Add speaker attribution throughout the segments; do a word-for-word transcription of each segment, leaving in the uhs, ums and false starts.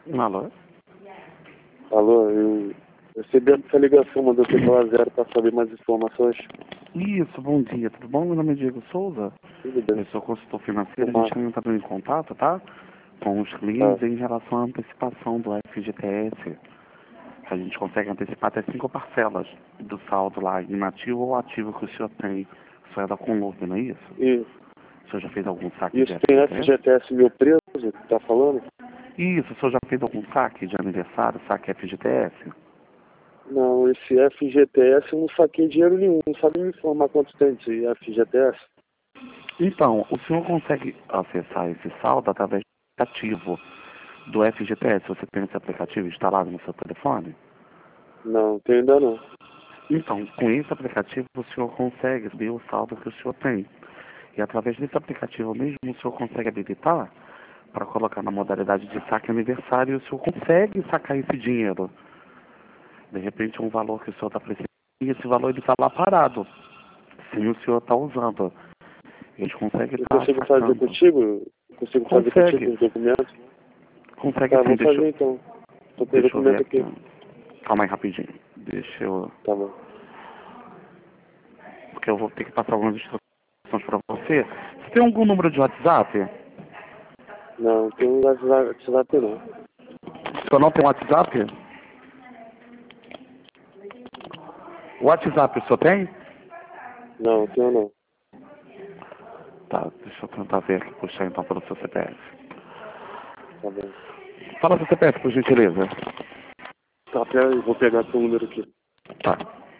Speaker 1: Alô?
Speaker 2: Alô, eu recebi essa ligação, mandou ter falar zero para saber mais informações.
Speaker 1: Isso, bom dia, tudo bom? Meu nome é Diego Souza,
Speaker 2: Tudo bem.
Speaker 1: eu sou consultor financeiro, a
Speaker 2: Tomar.
Speaker 1: gente ainda está em contato, tá? Com os clientes em relação à antecipação do F G T S. A gente consegue antecipar até cinco parcelas do saldo lá, inativo ou ativo que o senhor tem. O senhor é da Conlup, não é isso?
Speaker 2: E
Speaker 1: O senhor já fez algum saque de
Speaker 2: isso tem
Speaker 1: F G T S?
Speaker 2: F G T S meu preso, que tá falando?
Speaker 1: Isso, o senhor já fez algum saque de aniversário, saque F G T S?
Speaker 2: Não, esse F G T S eu não saquei dinheiro nenhum. Não sabe me informar quanto tem de F G T S?
Speaker 1: Então, o senhor consegue acessar esse saldo através do aplicativo do F G T S. Você tem esse aplicativo instalado no seu telefone?
Speaker 2: Não, tem ainda não.
Speaker 1: Então, com esse aplicativo o senhor consegue ver o saldo que o senhor tem. E através desse aplicativo mesmo o senhor consegue habilitar para colocar na modalidade de saque aniversário e o senhor consegue sacar esse dinheiro. De repente um valor que o senhor está precisando e esse valor ele está lá parado, sem o senhor estar usando. Eles conseguem
Speaker 2: Eu
Speaker 1: estar
Speaker 2: consigo fazer
Speaker 1: sacando.
Speaker 2: contigo? Eu consigo fazer
Speaker 1: Consegue.
Speaker 2: contigo os documentos?
Speaker 1: Consegue
Speaker 2: Tá,
Speaker 1: sim,
Speaker 2: vamos
Speaker 1: deixa,
Speaker 2: fazer
Speaker 1: eu-
Speaker 2: então. Tô com o
Speaker 1: deixa eu ver
Speaker 2: documento
Speaker 1: aqui.
Speaker 2: aqui.
Speaker 1: Calma aí rapidinho. Deixa eu...
Speaker 2: Tá bom.
Speaker 1: Porque eu vou ter que passar algumas instruções para você. Você tem algum número de WhatsApp?
Speaker 2: Não, não tem um WhatsApp não.
Speaker 1: O senhor não tem WhatsApp? WhatsApp o senhor tem?
Speaker 2: Não, tenho não.
Speaker 1: Tá, deixa eu tentar ver aqui, puxar então pelo seu C P F.
Speaker 2: Tá bom.
Speaker 1: Fala seu C P F, por gentileza.
Speaker 2: Tá, pera aí, vou pegar seu número aqui.
Speaker 1: Tá.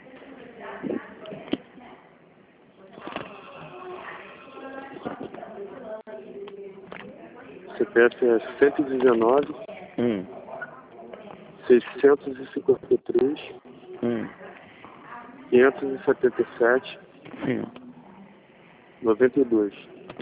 Speaker 2: C P F é cento e dezenove,
Speaker 1: Hum.
Speaker 2: seiscentos e cinquenta e três,
Speaker 1: Hum.
Speaker 2: quinhentos e setenta e sete,
Speaker 1: Sim.
Speaker 2: noventa e dois.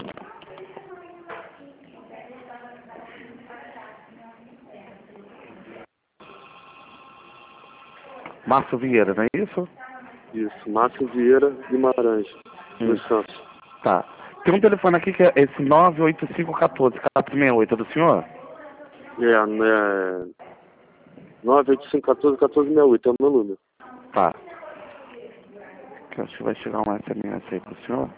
Speaker 1: Márcio Vieira, não é isso?
Speaker 2: Isso, Márcio Vieira Guimarães,
Speaker 1: Hum.
Speaker 2: dos Santos.
Speaker 1: Tá. Tem um telefone aqui que é esse nove oito cinco um quatro, quatro seis oito, é do senhor?
Speaker 2: É, né? nove oito cinco um quatro, um quatro seis oito, é o meu número.
Speaker 1: Tá. Que eu acho que vai chegar um S M S aí pro senhor.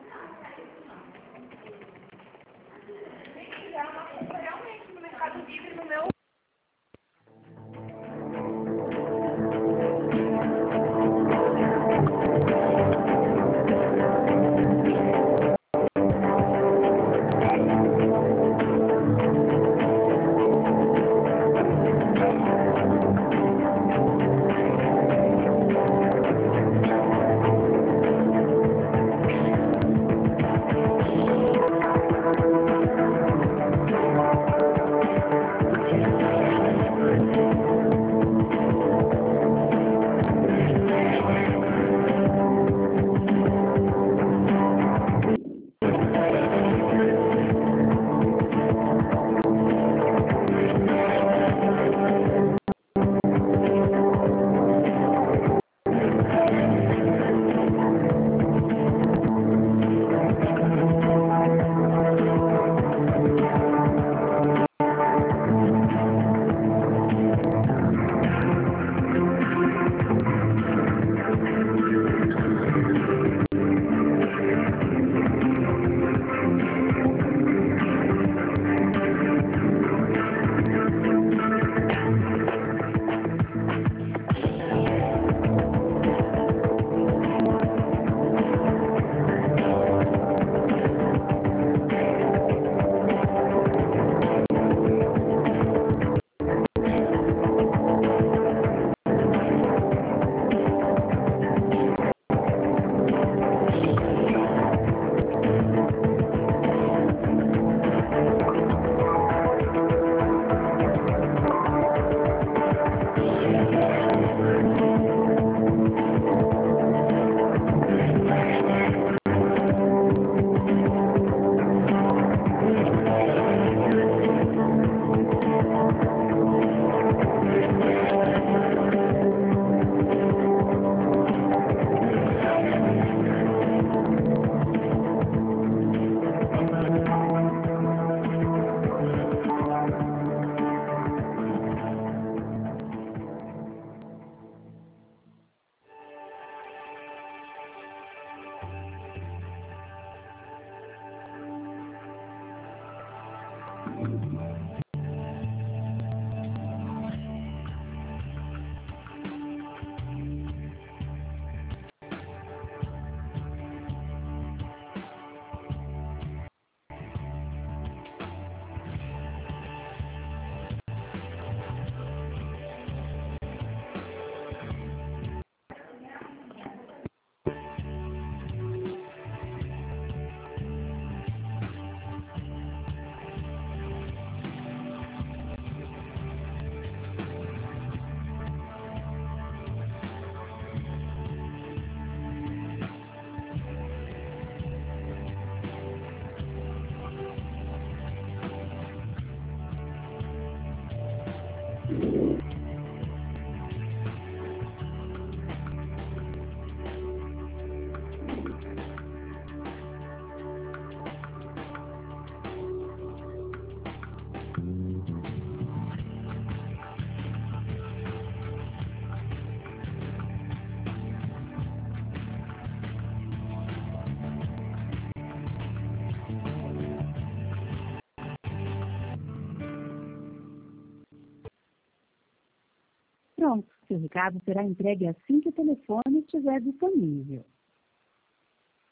Speaker 3: Pronto, seu recado será entregue assim que o telefone estiver disponível.